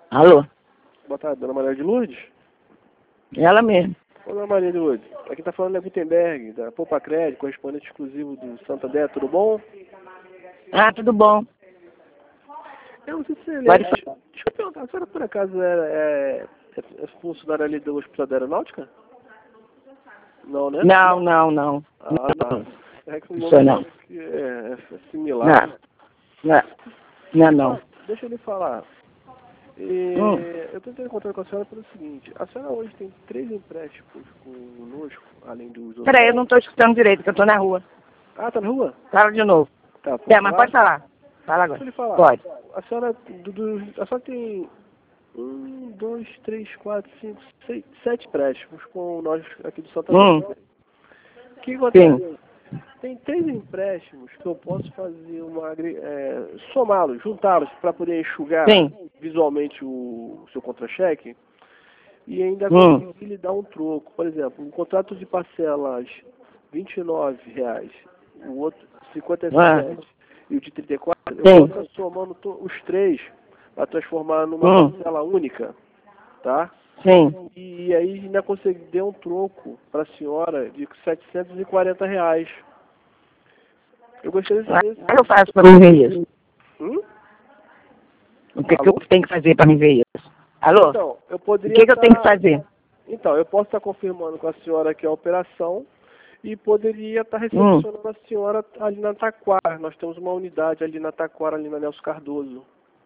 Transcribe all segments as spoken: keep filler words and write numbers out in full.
Alô? Boa tarde, dona Maria de Lourdes? Ela mesmo. Ô, dona Maria de Lourdes, aqui tá falando é Gutenberg, da Poupa Crédito, correspondente exclusivo do Santander, tudo bom? Ah, tudo bom. Eu não sei se você Pode lembra. Deixa deixa eu perguntar, a senhora por acaso é, é, é funcionária ali do Hospital da Aeronáutica? Não, né? Não, não, não. Ah, tá. É que o Isso nome não. é, é, é similar. Não, não, não, não. Ah, deixa eu lhe falar. E, Hum. eu estou encontrando com a senhora pelo seguinte, a senhora hoje tem três empréstimos conosco, além dos outros. Peraí, eu não estou escutando direito, que eu estou na rua. Ah, tá na rua? Fala de novo. Tá, posso É, mas falar? pode falar. Fala agora. Deixa eu lhe falar. Pode. A senhora, do, do, a senhora tem um, dois, três, quatro, cinco, seis, sete empréstimos com nós aqui do Santander. Hum. O que acontece? Sim. Tem três empréstimos que eu posso fazer uma agre- é, somá-los, juntá-los para poder enxugar Sim. visualmente o seu contra-cheque e ainda Hum. conseguir lhe dar um troco. Por exemplo, um contrato de parcelas vinte e nove reais, o outro cinquenta e sete Ah. e o de trinta e quatro, eu Sim. posso estar somando to- os três para transformar numa Hum. parcela única, tá? Sim. E aí ainda consegui dar um troco para a senhora de setecentos e quarenta reais. Eu gostaria de Ah, saber o que eu faço para me ver isso? se... Hum? O que, que eu Alô? tenho que fazer para me ver isso? Alô? Então, eu O poderia que, que eu tenho que estar... fazer? Então, eu posso estar confirmando com a senhora aqui a operação e poderia estar Hum. recepcionando a senhora ali na Taquara. Nós temos uma unidade ali na Taquara, ali na Nelson Cardoso.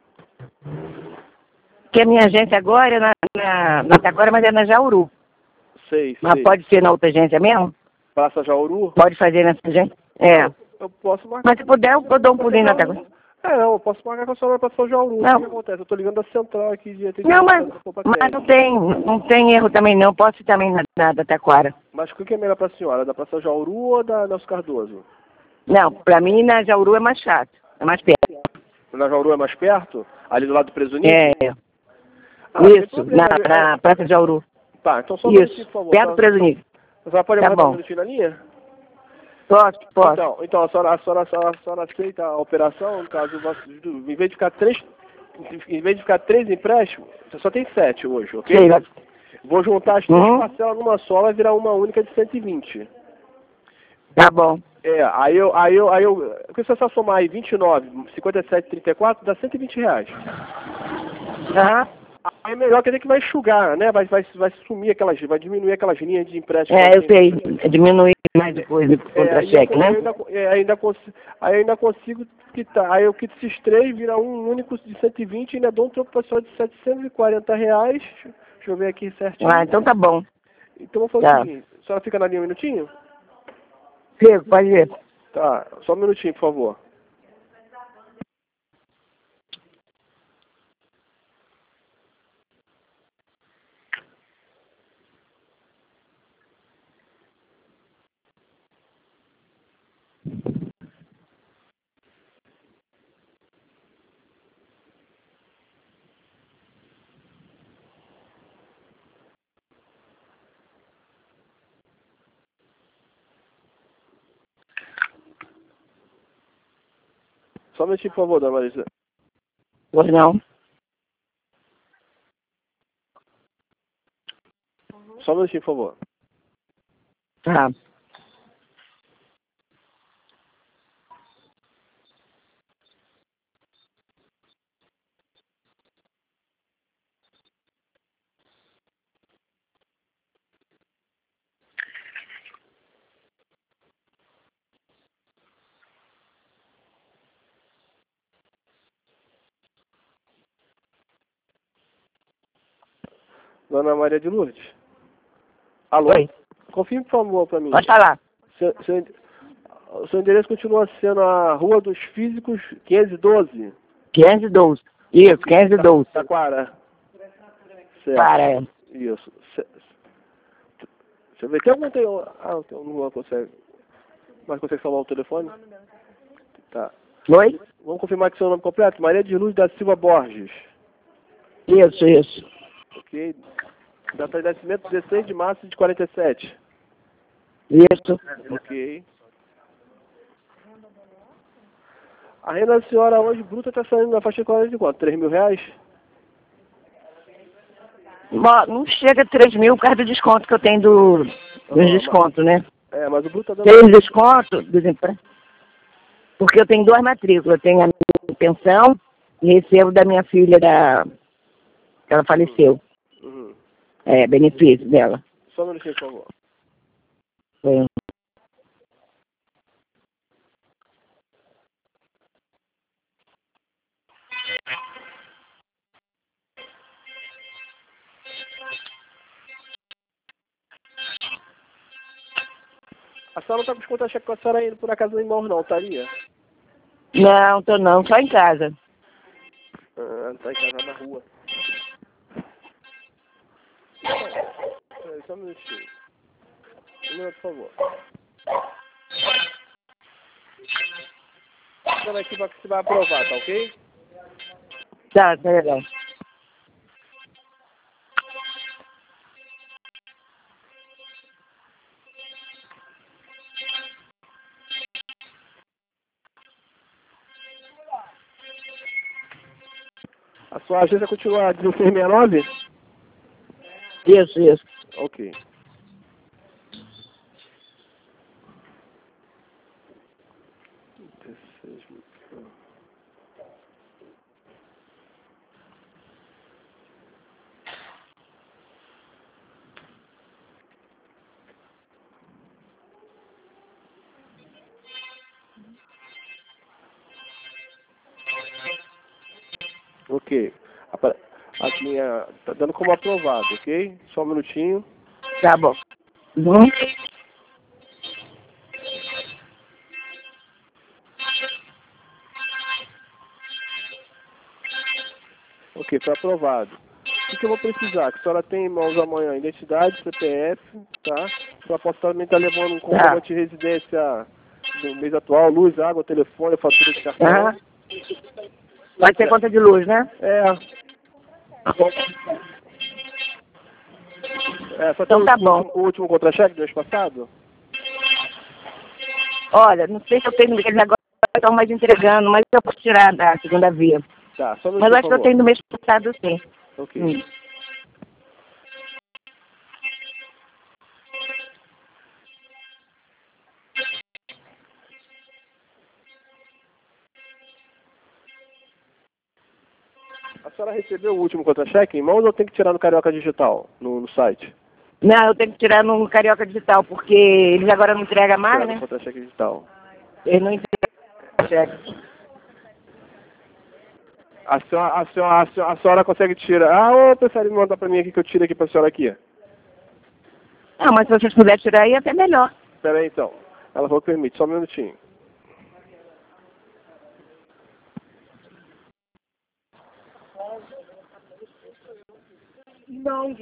Que a minha agência agora é na, na, na agora, mas é na Jauru. Sei, Mas sei. pode ser na outra agência mesmo? Praça Jauru? Pode fazer nessa agência? É. Eu, eu posso marcar. Mas se puder, eu dou um pulinho na Taquara. É, não, eu posso marcar com a senhora para São Jauru. Não. O que acontece? Eu estou ligando da central aqui de Não, atendimento mas, da Poupa mas Crédito. não tem, não tem erro também não. Posso ir também na, na da Taquara. Mas o que é melhor para a senhora? Da Praça Jauru ou da Nelson Cardoso? Não, pra mim na Jauru é mais chato. É mais perto. Na Jauru é mais perto? Ali do lado do Presunite? É. Ah, sem Isso, problema. na, na Praça de Jauru. Tá, então só um minutinho, Isso, por favor. perto do Só... Presunir. A senhora pode Tá aguardar um bom. minutinho na linha? Posso, posso. Então, então a, senhora, a, senhora, a, senhora, a senhora aceita a operação, no caso, em vez de ficar três, em vez de ficar três empréstimos, você só tem sete hoje, ok? Sei, vai. Vou juntar as três Uhum. parcelas numa só, vai virar uma única de cento e vinte. Tá bom. É, aí eu, aí eu, aí eu, porque se você só somar aí vinte e nove, cinquenta e sete, trinta e quatro, dá cento e vinte reais. Aham. Aí é melhor que dizer que vai enxugar, né? Vai, vai, vai sumir aquelas, vai diminuir aquelas linhas de empréstimo. É, eu sei. É diminuir mais depois do É, aí, contra-cheque, eu, né? aí, eu ainda, é, ainda consigo, aí eu ainda consigo quitar. Aí eu quito esses três, vira um único de cento e vinte e ainda dou um troco para de setecentos e quarenta reais. Deixa eu ver aqui certinho. Ah, então tá bom. Então vou fazer Tá. o seguinte, a senhora fica na linha um minutinho? Fico, pode ver. Tá, só um minutinho, por favor. Só um minutinho, por favor, dona Marisa. Pois não. Só um minutinho, por favor. Tá. Dona Maria de Lourdes. Alô? Oi. Confirme, por favor, para mim. Pode falar. Seu, seu, o seu endereço continua sendo a Rua dos Físicos quinhentos e doze? quinhentos e doze. Isso, quinhentos e doze. Taquara. Certo. Para, é. Isso. Ce- Deixa eu ver. Tem algum... Tem... Ah, tem... não consegue. Mas consegue salvar o telefone? Tá. Oi? Vamos confirmar que seu nome completo? Maria de Luz da Silva Borges. Isso, isso. Ok. Data de nascimento dezesseis de março de quarenta e sete. Isso. Ok. A renda da senhora hoje bruta está saindo na faixa de quarenta e quanto? três mil reais? Bom, não chega a três mil por causa do desconto que eu tenho do, dos Ah, mas- descontos, né? É, mas o Bruto tá dando... Tem desconto dos empre- porque eu tenho duas matrículas. Eu tenho a minha pensão e recebo da minha filha, da... que ela faleceu. Uhum. É, benefício dela. Só um minutinho, por favor. É. A senhora não tá com os contra-cheques com a senhora indo por acaso em mãos, não, estaria? Não, tô não, só em casa. Ah, tá em casa na rua. Peraí, só um minutinho. Um minuto, por favor. Então aqui vai que você vai aprovar, tá ok? Tá, tá legal. A sua agência continua dezesseis sessenta e nove? Isso, isso. Ok. dezesseis. Ok. Apa- Aqui é, tá dando como aprovado, ok? Só um minutinho. Tá bom. Uhum. Ok, foi aprovado. O que, que eu vou precisar? Que a senhora tem em mãos amanhã identidade, C P F, tá? A senhora pode também estar levando um comprovante de residência do mês atual, luz, água, telefone, fatura de cartão. Aham. Vai ter conta de luz, né? É, é só tem Então o, tá o bom. último, o último contra-cheque do mês passado? Olha, não sei se eu tenho, eles agora estão mais entregando, mas eu posso tirar da segunda via. Tá, só um Mas minutinho, eu acho por que eu favor. tenho do mês passado, sim. Ok. Hum. A senhora recebeu o último contra-cheque em mãos ou tem que tirar no Carioca Digital, no, no site? Não, eu tenho que tirar no Carioca Digital, porque eles agora não entregam mais, Tirar no né? contra-cheque digital. Eles não entregam cheque. A senhora, a senhora, a senhora, a senhora consegue tirar... Ah, ô, prefere me mandar pra mim aqui que eu tiro aqui pra senhora aqui. Ah, mas se vocês puderem tirar aí, até melhor. Espera aí, então. Ela falou que permite, só um minutinho. Não,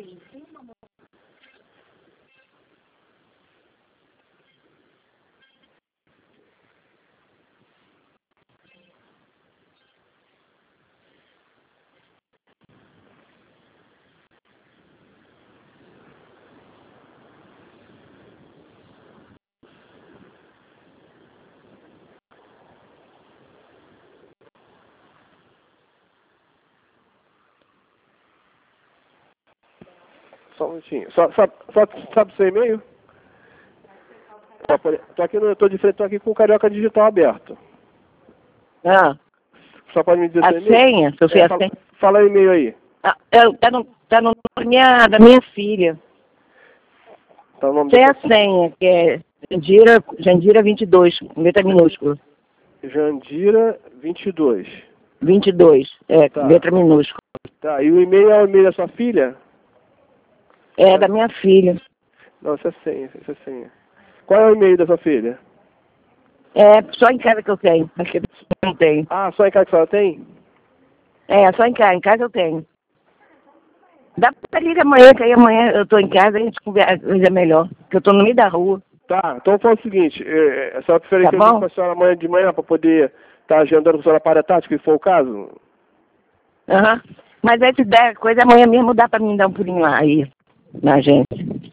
Só um minutinho. Só, só, só sabe o seu e-mail? Tô, por- tô aqui no, tô de frente, tô aqui com o Carioca Digital aberto. Ah, Só pode me dizer a seu e-mail? senha, Sofia, É, a fala, senha. fala o e-mail aí. Ah, eu- tá no, tá no nome minha, da minha filha. Tá o nome Tem a da senha, que é Jandira, Jandira vinte e dois, com letra minúscula. Jandira vinte e dois. vinte e dois, é, com Tá. letra minúscula. Tá, e o e-mail é o e-mail da sua filha? É da minha filha. Não, isso é senha, isso é senha. Qual é o e-mail da sua filha? É só em casa que eu tenho, acho que eu não tenho. Ah, só em casa que a senhora tem? É, só em casa, em casa eu tenho. Dá pra ligar amanhã, que aí amanhã eu tô em casa e a gente conversa melhor, porque eu tô no meio da rua. Tá, então fala o seguinte, é, a senhora prefere Tá que eu ligue bom? pra senhora amanhã de manhã pra poder estar tá agendando com a senhora para a tática, se for o caso? Aham. Mas aí se der coisa, amanhã mesmo dá pra mim dar um pulinho lá aí, na agência.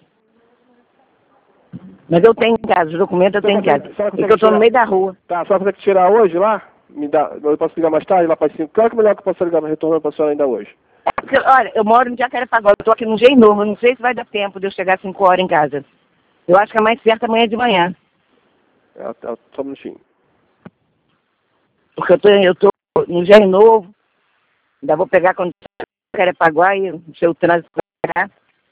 Mas eu tenho em casa, os documentos eu Você tenho em consegue- casa. a senhora É que consegue eu tô no tirar- meio da rua. Tá, a senhora consegue tirar hoje lá? Me dá, eu posso ligar mais tarde, lá para cinco. Claro que é melhor que eu possa ligar retornando para a senhora ainda hoje. porque, olha, eu moro no Jacarepaguá, eu tô aqui no Engenho Novo, eu não sei se vai dar tempo de eu chegar às cinco horas em casa. Eu acho que é mais certo amanhã de manhã. É, é, só um minutinho. Porque eu tô, eu tô no Engenho Novo, ainda vou pegar quando Jacarepaguá e o seu trânsito pra cá.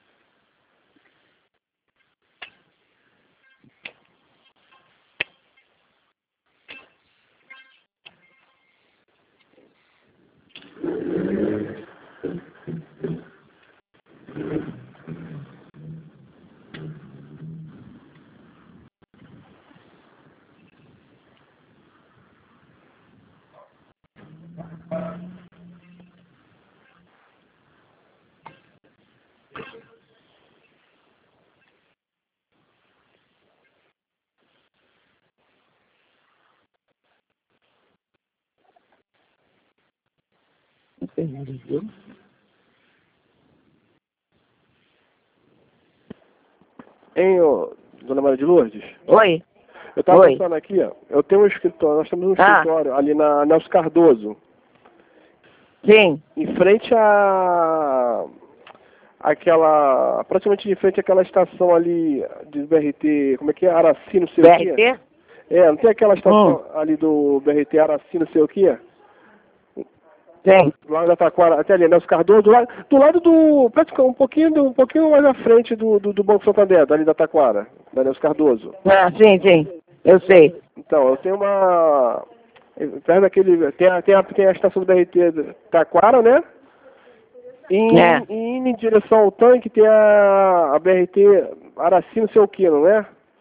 Hein, ô, dona Maria de Lourdes? Oi? Eu tava Oi. pensando aqui, ó. Eu tenho um escritório, nós temos um Ah. escritório ali na Nelson Cardoso. Sim. Em frente a... aquela... praticamente em frente àquela estação ali de B R T, como é que é? Araci, não sei o quê. B R T? É, não tem aquela estação Hum. ali do B R T Araci, não sei o quê? Tem. Lá da Taquara, até ali, Nelson Cardoso, do lado do, lado do praticamente um pouquinho, do, um pouquinho mais à frente do, do, do Banco Santander, ali da Taquara, da Nelson Cardoso. Ah, sim, sim. Eu sei. Então, eu tenho uma... perto daquele... Tem a, tem a, tem a estação do B R T Taquara, né? E É. e indo em direção ao tanque tem a, a B R T Araci, não sei o que, não é?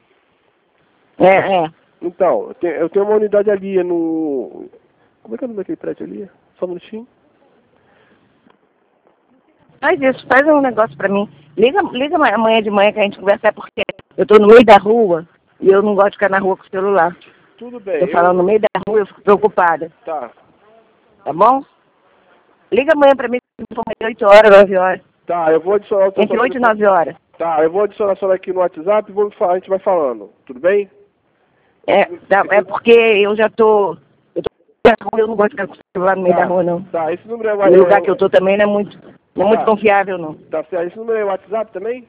É, é. Então, eu tenho, eu tenho uma unidade ali no... Como é que é o nome daquele prédio ali? Só um minutinho. Faz isso, faz um negócio pra mim. Liga, liga amanhã de manhã que a gente conversa, é porque eu tô no meio da rua e eu não gosto de ficar na rua com o celular. Tudo bem. Tô falando eu... no meio da rua, eu fico preocupada. Tá. Tá bom? Liga amanhã pra mim, se for oito horas, nove horas. Tá, eu vou adicionar o teu Entre oito e nove horas. Tá, eu vou adicionar a senhora aqui no WhatsApp e vamos falar, a gente vai falando. Tudo bem? É, tá, é porque eu já tô... Eu tô na rua, eu não gosto de ficar com o celular no meio Tá, da rua, não. Tá, esse número é... O lugar é- que eu tô também não é muito, não é muito Tá. confiável, não. Tá certo. Esse número é o WhatsApp também?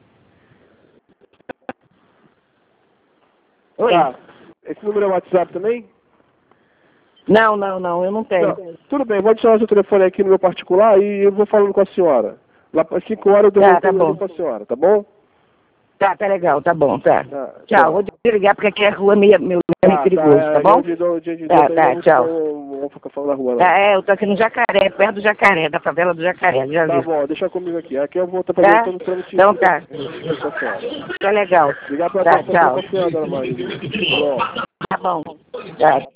Oi? Tá. Esse número é o WhatsApp também? Não, não, não, eu não tenho. Não. Tudo bem, vou adicionar o seu telefone aqui no meu particular e eu vou falando com a senhora. Lá para cinco horas eu dou Tá, um tá bom. telefone com a senhora, tá bom? Tá, tá legal, tá bom, tá. Tá, Tchau, tchau. vou desligar porque aqui é rua meio, meio, meio perigoso, é, tá bom? dia de dor, dia de Tá, dor, tá, não tchau. Vou, vou ficar falando na rua, não. Tá, é, eu tô aqui no Jacaré, perto do Jacaré, da favela do Jacaré, já Tá viu? bom, deixa comigo aqui. Aqui eu vou estar fazendo Tá? todo o trâmite. Então tá. Com a senhora. Tá legal. Obrigado pela Tá, participação tchau. com a senhora, dona Maria. Tá bom. Tá bom. Tá.